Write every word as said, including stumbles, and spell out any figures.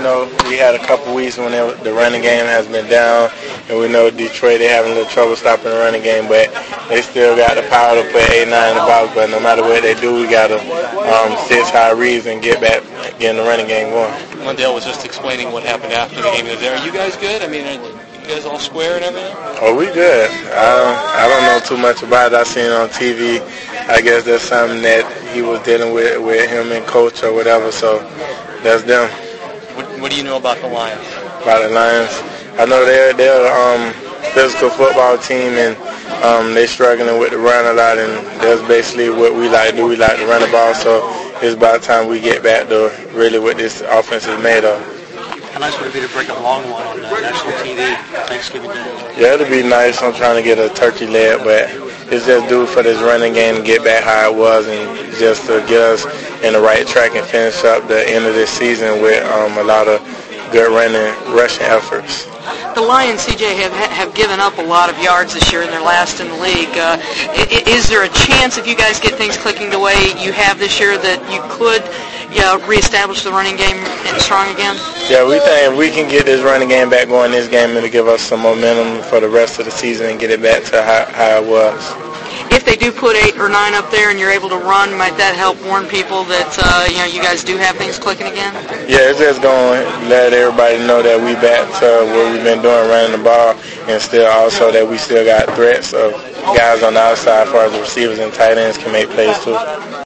know, we had a couple weeks when it, the running game has been down, and we know Detroit, they having a little trouble stopping the running game, but they still got the power to put eight nine in the box. But no matter what they do, we got to um, sit high reads and get back, getting the running game going. Mondale was just explaining what happened after the game. Are you guys good? I mean, are you guys all square and everything? Oh, we good. I, I don't know too much about it. I seen it on T V. I guess that's something that he was dealing with with him and coach or whatever, so that's them. What, what do you know about the Lions? About the Lions? I know they're, they're um physical football team, and um, they're struggling with the run a lot, and that's basically what we like to do. We like to run the ball, so it's about time we get back to really what this offense is made of. How nice would it be to break a long one on uh, national T V Thanksgiving Day? Yeah, it'll be nice. I'm trying to get a turkey leg, but it's just due for this running game to get back how it was, and just to get us in the right track and finish up the end of this season with um, a lot of good running, rushing efforts. The Lions, C J, have have given up a lot of yards this year, and they're last in the league. Uh, is there a chance, if you guys get things clicking the way you have this year, that you could you know, reestablish the running game strong again? Yeah, we think if we can get this running game back going this game, it'll give us some momentum for the rest of the season and get it back to how, how it was. If they do put eight or nine up there and you're able to run, might that help warn people that uh, you know you guys do have things clicking again? Yeah, it's just going to let everybody know that we back to what we've been doing, running the ball, and still also that we still got threats of guys on the outside as far as the receivers and tight ends can make plays too.